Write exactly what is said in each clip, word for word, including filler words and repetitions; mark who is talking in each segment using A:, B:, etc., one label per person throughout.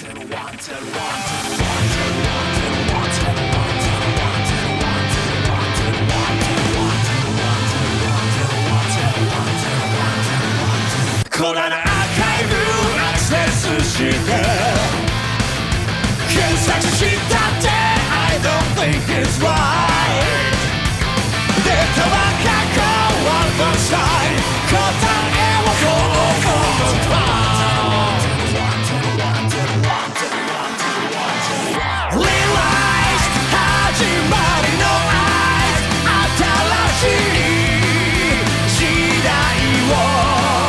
A: コラなアーカイブアクセスして検索したって I don't think it's right データは過去 One more side 答えを Go for the time Realize 始まりの愛新しい時代を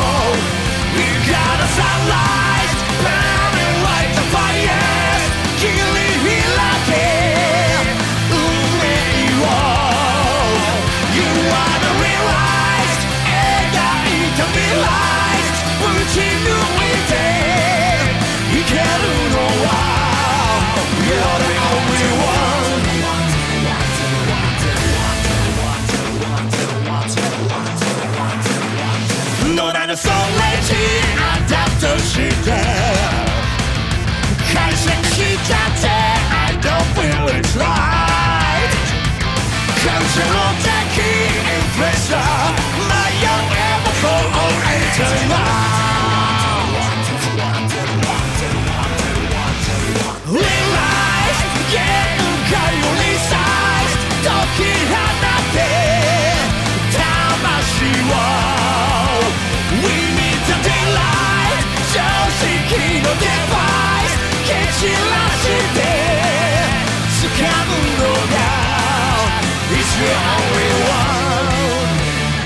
A: Sunlight, burning like the fire 切り開け運命を You wanna realize 描いた未来ぶち抜いていけるのは You're the only one 野良のソレジとして解釈しちゃって I don't feel it's right 感情的インフレッシャー迷えば forever Realize 限界をリサイズ解き放って魂を We need the daylight 常識のデバイス蹴散らして掴むのが It's your only one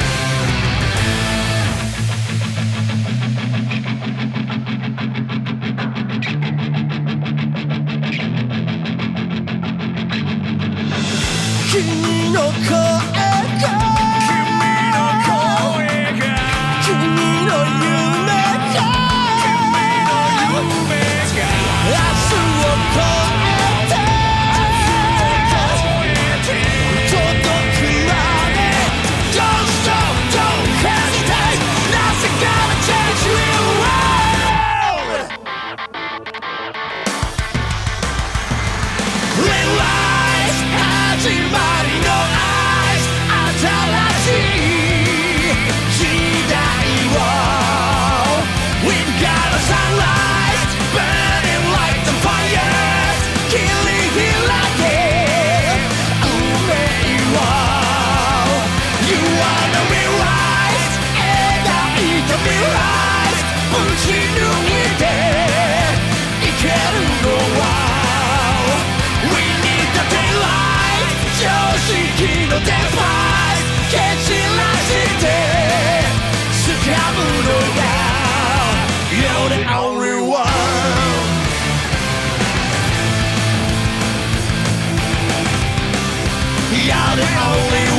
A: 君の声が始まりの愛新しい時代を We've got a sunlight burning like the fire 切り開け運命を You wanna realize 描いた未来ぶち抜いていけるのは常識のデバイス蹴散らして掴むのが You're the only one You're the only one